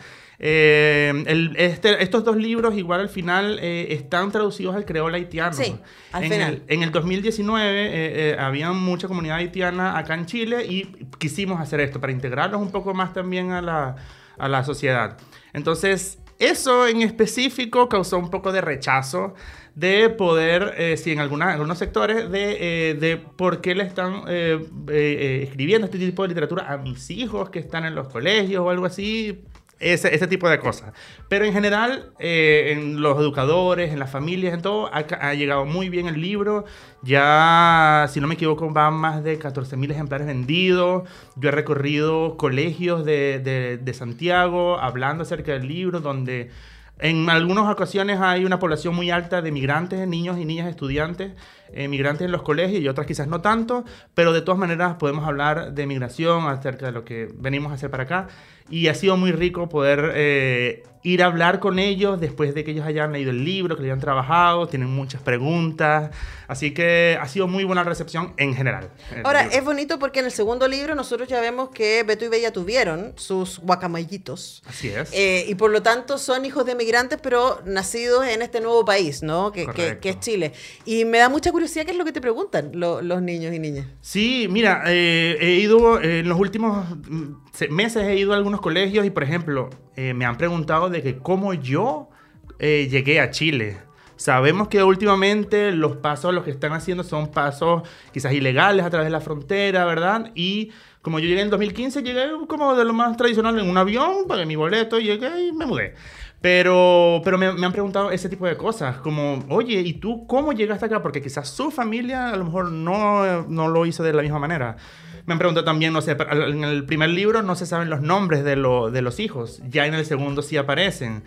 Estos dos libros igual al final están traducidos al creol haitiano. Sí, al final. En el 2019 había mucha comunidad haitiana acá en Chile y quisimos hacer esto para integrarlos un poco más también a la sociedad. Entonces, eso en específico causó un poco de rechazo de poder, sí, en algunos sectores, de por qué le están escribiendo este tipo de literatura a mis hijos que están en los colegios o algo así. Ese tipo de cosas. Pero en general, en los educadores, en las familias, en todo, ha llegado muy bien el libro. Ya, si no me equivoco, van más de 14.000 ejemplares vendidos. Yo he recorrido colegios de Santiago hablando acerca del libro, donde en algunas ocasiones hay una población muy alta de migrantes, niños y niñas estudiantes, migrantes en los colegios y otras quizás no tanto, pero de todas maneras podemos hablar de migración, acerca de lo que venimos a hacer para acá. y ha sido muy rico poder ir a hablar con ellos después de que ellos hayan leído el libro, que lo hayan trabajado, tienen muchas preguntas, así que ha sido muy buena recepción en general. Ahora, es bonito porque en el segundo libro nosotros ya vemos que Beto y Bella tuvieron sus guacamayitos. Así es. Y por lo tanto son hijos de memigrantes, pero nacidos en este nuevo país, ¿no? Que es Chile. Y me da mucha curiosidad qué es lo que te preguntan los niños y niñas. Sí, mira, he ido en los últimos meses he ido a algunos colegios y, por ejemplo, me han preguntado de que cómo yo llegué a Chile. Sabemos que últimamente los pasos los que están haciendo son pasos quizás ilegales a través de la frontera, ¿verdad? Y como yo llegué en 2015, llegué como de lo más tradicional en un avión, pagué mi boleto, llegué y me mudé. Pero me han preguntado ese tipo de cosas, como, oye, ¿y tú cómo llegaste acá? Porque quizás su familia a lo mejor no lo hizo de la misma manera. Me han preguntado también, no sé, en el primer libro no se saben los nombres de los hijos, ya en el segundo sí aparecen.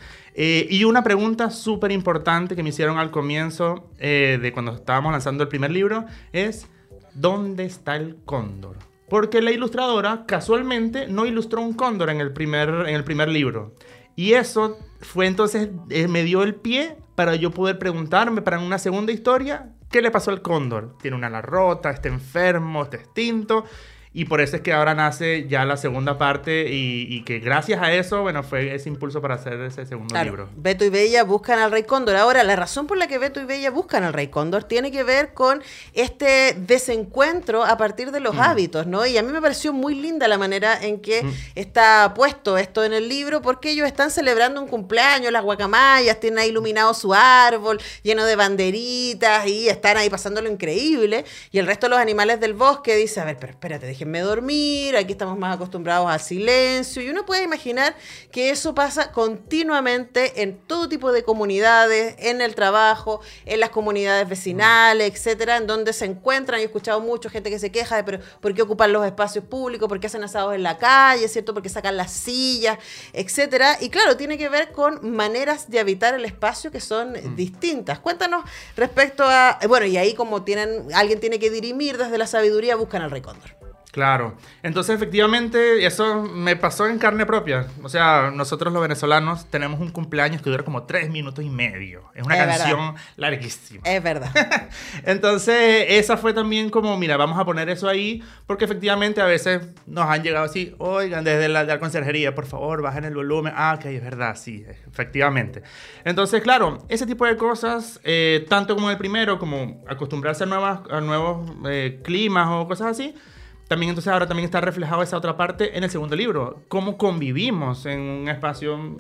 Y una pregunta súper importante que me hicieron al comienzo de cuando estábamos lanzando el primer libro es, ¿dónde está el cóndor? Porque la ilustradora casualmente no ilustró un cóndor en el primer libro. Y eso fue entonces, me dio el pie para yo poder preguntarme para una segunda historia, ¿qué le pasó al cóndor? Tiene una ala rota, está enfermo, está extinto. Y por eso es que ahora nace ya la segunda parte y que gracias a eso, bueno, fue ese impulso para hacer ese segundo libro. Beto y Bella buscan al Rey Cóndor. Ahora, la razón por la que Beto y Bella buscan al Rey Cóndor tiene que ver con este desencuentro a partir de los hábitos, ¿no? Y a mí me pareció muy linda la manera en que está puesto esto en el libro, porque ellos están celebrando un cumpleaños, las guacamayas, tienen ahí iluminado su árbol, lleno de banderitas, y están ahí pasándolo increíble. Y el resto de los animales del bosque dice, a ver, pero espérate, déjenme dormir, aquí estamos más acostumbrados al silencio, y uno puede imaginar que eso pasa continuamente en todo tipo de comunidades, en el trabajo, en las comunidades vecinales, etcétera, en donde se encuentran. Yo he escuchado mucho gente que se queja de, pero ¿por qué ocupan los espacios públicos? ¿Por qué hacen asados en la calle? ¿Cierto? ¿Por qué sacan las sillas? Etcétera. Y claro, tiene que ver con maneras de habitar el espacio que son distintas. Cuéntanos respecto a, bueno, y ahí como alguien tiene que dirimir desde la sabiduría, buscan al Rey Cóndor. Claro. Entonces, efectivamente, eso me pasó en carne propia. O sea, nosotros los venezolanos tenemos un cumpleaños que dura como 3 minutos y medio. Es una canción larguísima. Es verdad. Entonces, esa fue también como, mira, vamos a poner eso ahí, porque efectivamente a veces nos han llegado así, oigan, desde la conserjería, por favor, bajen el volumen. Ah, ok, es verdad, sí, efectivamente. Entonces, claro, ese tipo de cosas, tanto como en el primero, como acostumbrarse a nuevos climas o cosas así, también entonces ahora también está reflejado esa otra parte en el segundo libro, cómo convivimos en un espacio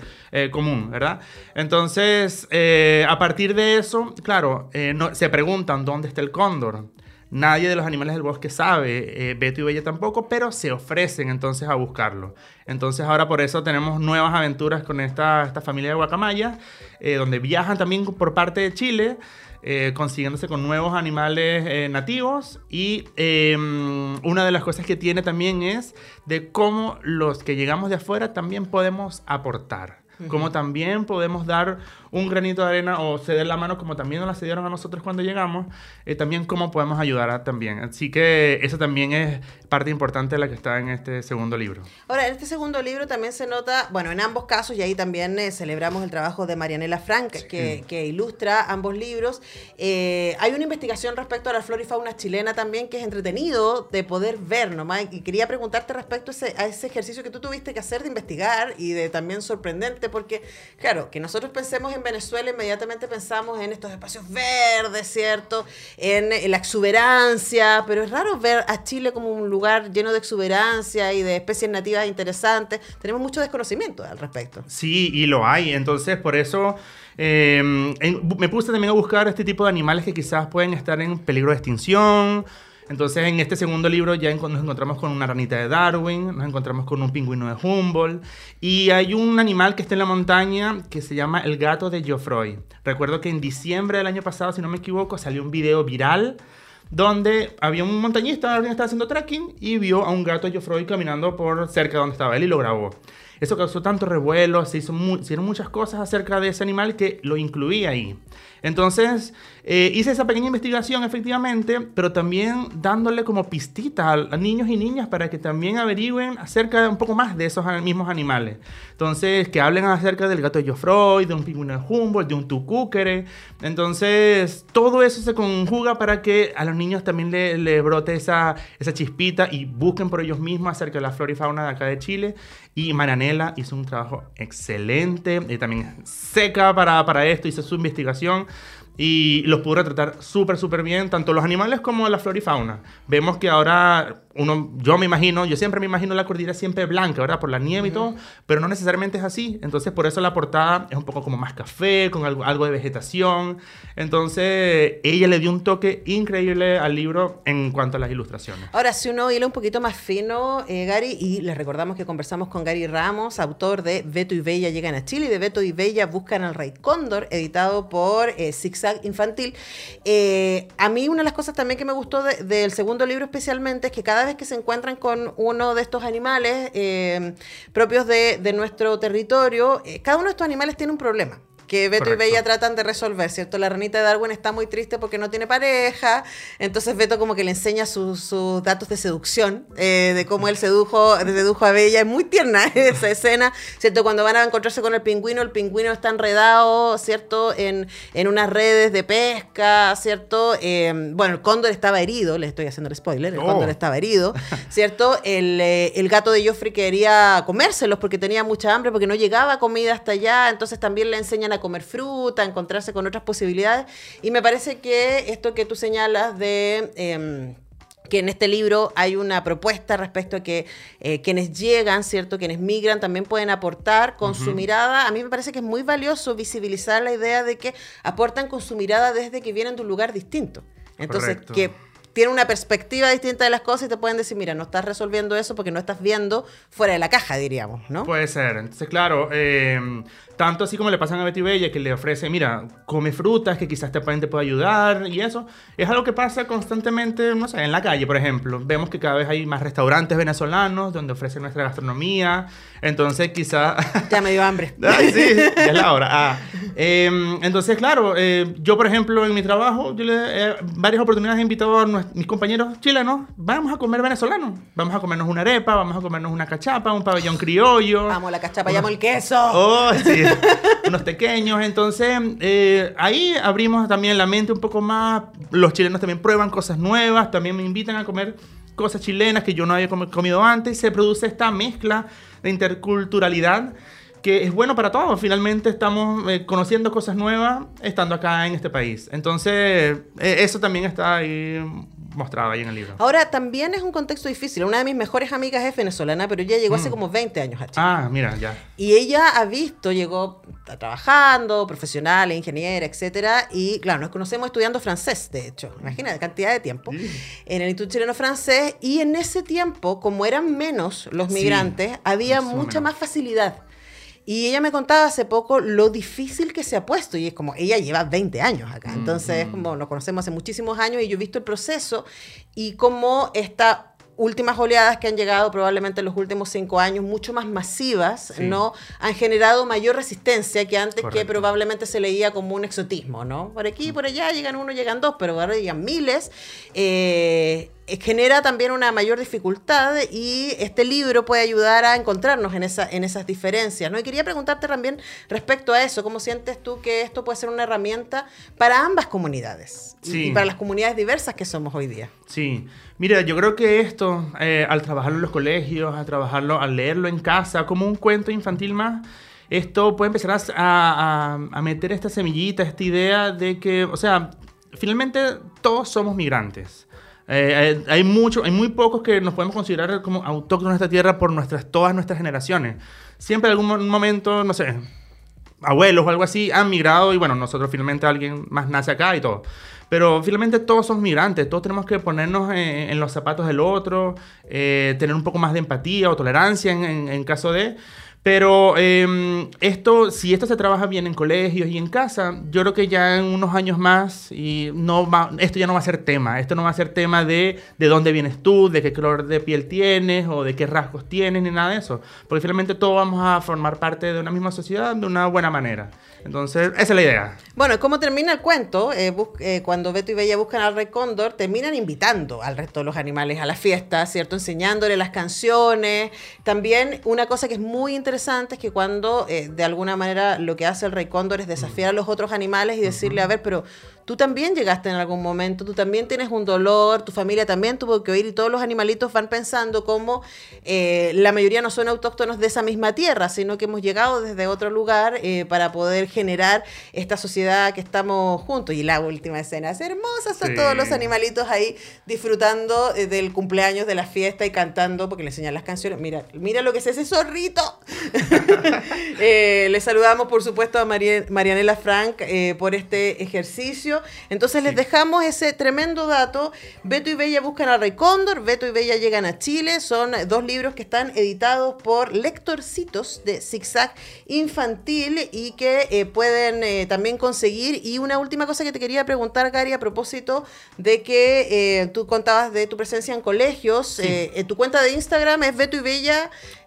común, ¿verdad? Entonces, a partir de eso, claro, se preguntan dónde está el cóndor. Nadie de los animales del bosque sabe, Beto y Bella tampoco, pero se ofrecen entonces a buscarlo. Entonces ahora por eso tenemos nuevas aventuras con esta familia de guacamayas, donde viajan también por parte de Chile, consiguiéndose con nuevos animales nativos. Y una de las cosas que tiene también es de cómo los que llegamos de afuera también podemos aportar. Cómo también podemos dar un granito de arena o ceder la mano como también nos la cedieron a nosotros cuando llegamos, también cómo podemos ayudar también. Así que eso también es parte importante de la que está en este segundo libro. Ahora, en este segundo libro también se nota, bueno, en ambos casos, y ahí también celebramos el trabajo de Marianela Frank, sí, que ilustra ambos libros. Hay una investigación respecto a la flora y fauna chilena también, que es entretenido de poder ver nomás, y quería preguntarte respecto a ese ejercicio que tú tuviste que hacer de investigar y de también sorprendente, porque claro, que nosotros pensemos en Venezuela, inmediatamente pensamos en estos espacios verdes, ¿cierto? En la exuberancia, pero es raro ver a Chile como un lugar lleno de exuberancia y de especies nativas interesantes. Tenemos mucho desconocimiento al respecto. Sí, y lo hay. Entonces, por eso me puse también a buscar este tipo de animales que quizás pueden estar en peligro de extinción. Entonces, en este segundo libro ya nos encontramos con una ranita de Darwin, nos encontramos con un pingüino de Humboldt, y hay un animal que está en la montaña que se llama el gato de Geoffroy. Recuerdo que en diciembre del año pasado, si no me equivoco, salió un video viral donde había un montañista, alguien estaba haciendo trekking y vio a un gato de Geoffroy caminando por cerca de donde estaba él y lo grabó. eso causó tanto revuelo, se hicieron muchas cosas acerca de ese animal que lo incluí ahí. Entonces, hice esa pequeña investigación, efectivamente, pero también dándole como pistita a niños y niñas para que también averigüen acerca de un poco más de esos mismos animales. Entonces, que hablen acerca del gato de Geoffroy, de un pingüino de Humboldt, de un tucúquere. Entonces, todo eso se conjuga para que a los niños también le brote esa chispita y busquen por ellos mismos acerca de la flora y fauna de acá de Chile. Y Marianela hizo un trabajo excelente, también seca para esto, hizo su investigación y los pudo retratar súper bien, tanto los animales como la flora y fauna. Vemos que ahora yo siempre me imagino la cordillera siempre blanca, ¿verdad? Por la nieve y todo, pero no necesariamente es así. Entonces, por eso la portada es un poco como más café, con algo de vegetación. Entonces, ella le dio un toque increíble al libro en cuanto a las ilustraciones. Ahora, si uno hila un poquito más fino, Gary, y les recordamos que conversamos con Gary Ramos, autor de Beto y Bella llegan a Chile y de Beto y Bella buscan al Rey Cóndor, editado por Zigzag Infantil. A mí una de las cosas también que me gustó del segundo libro especialmente es que cada vez que se encuentran con uno de estos animales propios de nuestro territorio, cada uno de estos animales tiene un problema que Beto Correcto. y Bella tratan de resolver, ¿cierto? La ranita de Darwin está muy triste porque no tiene pareja, entonces Beto como que le enseña sus datos de seducción, de cómo él sedujo a Bella. Es muy tierna esa escena, ¿cierto? Cuando van a encontrarse con el pingüino está enredado, ¿cierto? En unas redes de pesca, ¿cierto? Bueno, el cóndor estaba herido, les estoy haciendo el spoiler, el cóndor estaba herido, ¿cierto? El gato de Geoffrey quería comérselos porque tenía mucha hambre, porque no llegaba comida hasta allá, entonces también le enseñan a comer fruta, a encontrarse con otras posibilidades. Y me parece que esto que tú señalas de que en este libro hay una propuesta respecto a que quienes llegan, ¿cierto? Quienes migran también pueden aportar con su mirada. A mí me parece que es muy valioso visibilizar la idea de que aportan con su mirada desde que vienen de un lugar distinto. Entonces, Correcto. que tienen una perspectiva distinta de las cosas y te pueden decir, mira, no estás resolviendo eso porque no estás viendo fuera de la caja, diríamos, ¿no? Puede ser. Entonces, claro, tanto así como le pasan a Betty Bella, que le ofrece, mira, come frutas que quizás te pueda ayudar y eso. Es algo que pasa constantemente, no sé, en la calle, por ejemplo. Vemos que cada vez hay más restaurantes venezolanos donde ofrecen nuestra gastronomía. Entonces, quizás... Ya me dio hambre. Ay, sí, ya es la hora. Entonces, claro, yo, por ejemplo, en mi trabajo, varias oportunidades he invitado a mis compañeros chilenos, vamos a comer venezolano. Vamos a comernos una arepa, vamos a comernos una cachapa, un pabellón criollo. Vamos, la cachapa, llamo el queso. Oh, sí. Unos pequeños. Entonces, ahí abrimos también la mente un poco más. Los chilenos también prueban cosas nuevas, también me invitan a comer cosas chilenas que yo no había comido antes. Se produce esta mezcla de interculturalidad que es bueno para todos. Finalmente estamos conociendo cosas nuevas estando acá en este país. Entonces, eso también está ahí mostrado ahí en el libro. Ahora, también es un contexto difícil. Una de mis mejores amigas es venezolana, pero ella llegó hace como 20 años a Chile. Ah, mira, ya. Y ella llegó trabajando, profesional, ingeniera, etcétera. Y claro, nos conocemos estudiando francés, de hecho. Imagina la cantidad de tiempo. Sí. En el Instituto Chileno Francés. Y en ese tiempo, como eran menos los migrantes, había mucha más facilidad. Y ella me contaba hace poco lo difícil que se ha puesto, y es como, ella lleva 20 años acá, entonces como nos conocemos hace muchísimos años y yo he visto el proceso y cómo estas últimas oleadas que han llegado probablemente en los últimos 5 años, mucho más masivas, sí, ¿no? Han generado mayor resistencia que antes. Correcto. Que probablemente se leía como un exotismo, ¿no? Por aquí y por allá llegan uno, llegan dos, pero ahora llegan miles. Genera también una mayor dificultad y este libro puede ayudar a encontrarnos en esas diferencias, ¿no? Y quería preguntarte también respecto a eso, ¿cómo sientes tú que esto puede ser una herramienta para ambas comunidades? Sí. Y para las comunidades diversas que somos hoy día? Sí. Mira, yo creo que esto, al trabajarlo en los colegios, al leerlo en casa, como un cuento infantil más, esto puede empezar a meter esta semillita, esta idea de que, o sea, finalmente todos somos migrantes. Hay muy pocos que nos podemos considerar como autóctonos de esta tierra por todas nuestras generaciones. Siempre en algún momento, no sé, abuelos o algo así han migrado y bueno, nosotros finalmente alguien más nace acá y todo. Pero finalmente todos somos migrantes, todos tenemos que ponernos en los zapatos del otro, tener un poco más de empatía o tolerancia en caso de... Pero si esto se trabaja bien en colegios y en casa, yo creo que ya en unos años más esto ya no va a ser tema. Esto no va a ser tema de dónde vienes tú, de qué color de piel tienes o de qué rasgos tienes, ni nada de eso. Porque finalmente todos vamos a formar parte de una misma sociedad de una buena manera. Entonces, esa es la idea. Bueno, ¿cómo termina el cuento? Cuando Beto y Bella buscan al Rey Cóndor, terminan invitando al resto de los animales a la fiesta, ¿cierto? Enseñándole las canciones. También una cosa que es muy interesante es que cuando de alguna manera lo que hace el Rey Cóndor es desafiar a los otros animales y decirle, a ver, pero tú también llegaste en algún momento, tú también tienes un dolor, tu familia también tuvo que oír, y todos los animalitos van pensando como la mayoría no son autóctonos de esa misma tierra, sino que hemos llegado desde otro lugar para poder generar esta sociedad que estamos juntos. Y la última escena es hermosa, son todos los animalitos ahí disfrutando del cumpleaños, de la fiesta y cantando, porque le enseñan las canciones. Mira lo que es ese zorrito. Le saludamos, por supuesto, a Marianela Frank por este ejercicio. Entonces les dejamos ese tremendo dato. Beto y Bella buscan al Rey Cóndor, Beto y Bella llegan a Chile. Son 2 libros que están editados por Lectorcitos de Zigzag Infantil y que pueden también conseguir. Y una última cosa que te quería preguntar, Gary, a propósito de que tú contabas de tu presencia en colegios. Tu cuenta de Instagram es Beto y Bella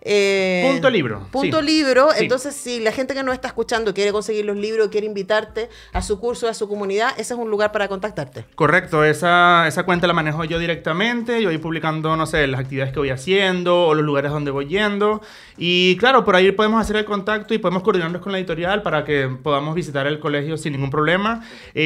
.libro. .libro. Entonces, si la gente que nos está escuchando quiere conseguir los libros, quiere invitarte a su curso, a su comunidad, ese es un lugar para contactarte. Correcto, esa cuenta la manejo yo directamente. Yo voy publicando, no sé, las actividades que voy haciendo o los lugares donde voy yendo. Y claro, por ahí podemos hacer el contacto y podemos coordinarnos con la editorial para que podamos visitar el colegio sin ningún problema.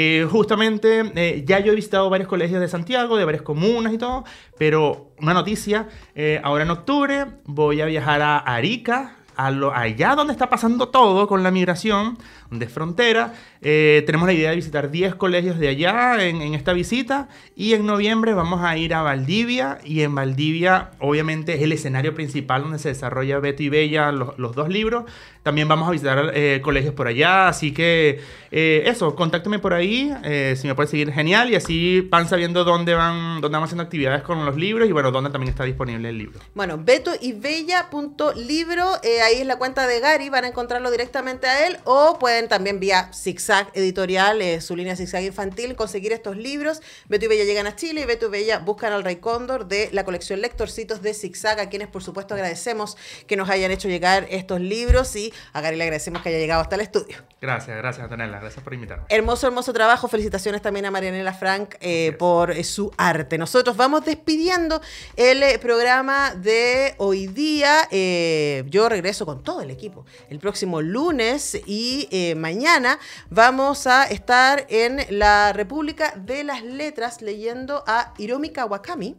Justamente, ya yo he visitado varios colegios de Santiago, de varias comunas y todo, pero una noticia, ahora en octubre voy a viajar a Arica, allá donde está pasando todo con la migración, de frontera. Tenemos la idea de visitar 10 colegios de allá en esta visita, y en noviembre vamos a ir a Valdivia, y en Valdivia obviamente es el escenario principal donde se desarrolla Beto y Bella, los 2 libros. También vamos a visitar colegios por allá, así que eso, contácteme por ahí, si me puede seguir, genial, y así van sabiendo dónde vamos haciendo actividades con los libros y bueno, dónde también está disponible el libro. Bueno, betoybella.libro, ahí es la cuenta de Gary, van a encontrarlo directamente a él, o pueden también vía Zigzag Editorial, su línea Zigzag Infantil, conseguir estos libros. Beto y Bella llegan a Chile y Beto y Bella buscan al Rey Cóndor, de la colección Lectorcitos de Zigzag, a quienes por supuesto agradecemos que nos hayan hecho llegar estos libros, y a Gary le agradecemos que haya llegado hasta el estudio. Gracias Antonella, gracias por invitarme. Hermoso trabajo, felicitaciones también a Marianela Frank por su arte. Nosotros vamos despidiendo el programa de hoy día. Yo regreso con todo el equipo el próximo lunes, y mañana vamos a estar en la República de las Letras leyendo a Hiromi Kawakami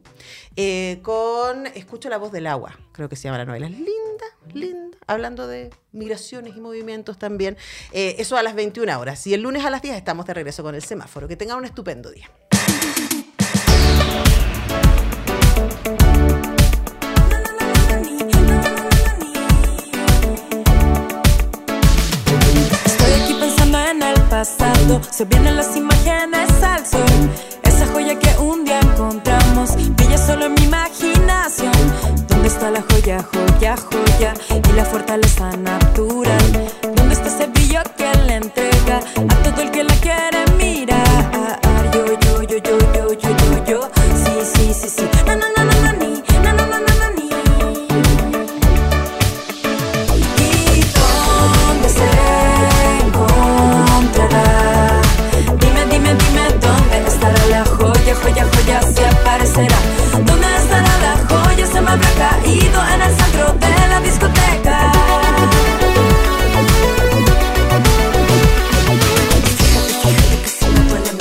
con Escucho la voz del agua, creo que se llama la novela. Es linda, hablando de migraciones y movimientos también. Eso a las 21 horas. Y el lunes a las 10 estamos de regreso con El Semáforo. Que tengan un estupendo día. Estoy aquí pensando en el pasado, se vienen las imágenes al sol. Esa joya que un día encontramos, brilla solo en mi imaginación. ¿Dónde está la joya, joya, joya? Y la fortaleza natural. ¿Dónde está ese brillo que le entrega a todo el que la quiere mirar? Yo. Sí. Na, na, na, na, na, ni. Na, na, na, na, na, ni. ¿Y dónde se encontrará? Dime, ¿dónde estará la joya, joya, joya? Se aparecerá. ¿Dónde estará la joya? Se me habrá caído en el centro de la discoteca. Fíjate que si me duele.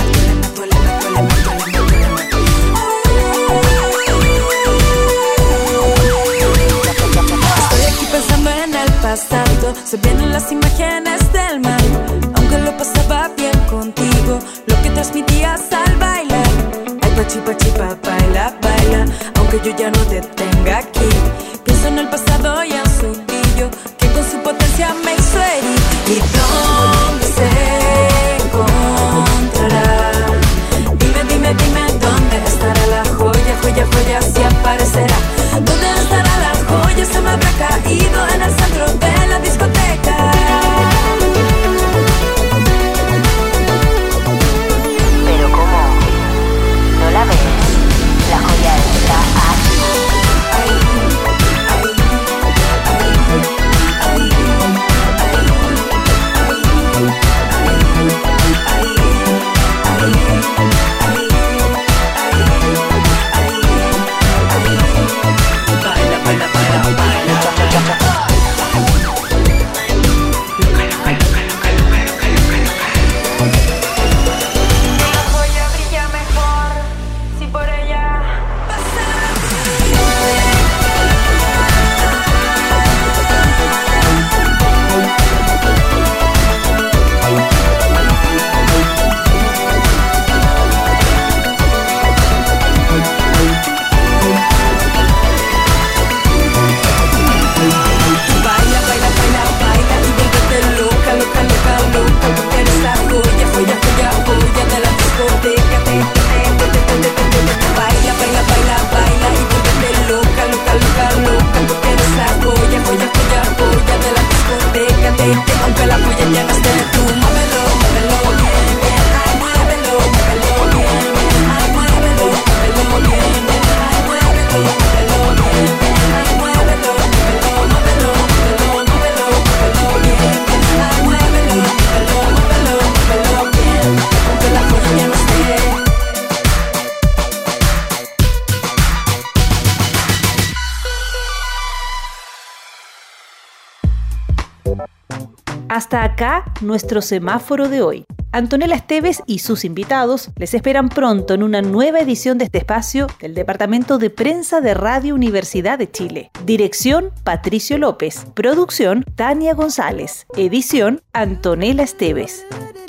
Estoy aquí pensando en el pasado, se vienen las imágenes del mar. Aunque lo pasaba bien contigo, lo que transmitías al bailar. Ay, pachipa, baila. Aunque yo ya no te tenga aquí, pienso en el pasado y en su brillo, que con su potencia me hizo herir. ¿Y dónde se encontrará? Dime, ¿dónde estará la joya, joya, joya? Si aparecerá. ¿Dónde estará la joya? Se me habrá caído en el centro de Hasta acá nuestro semáforo de hoy. Antonella Esteves y sus invitados les esperan pronto en una nueva edición de este espacio del Departamento de Prensa de Radio Universidad de Chile. Dirección, Patricio López. Producción, Tania González. Edición, Antonella Esteves.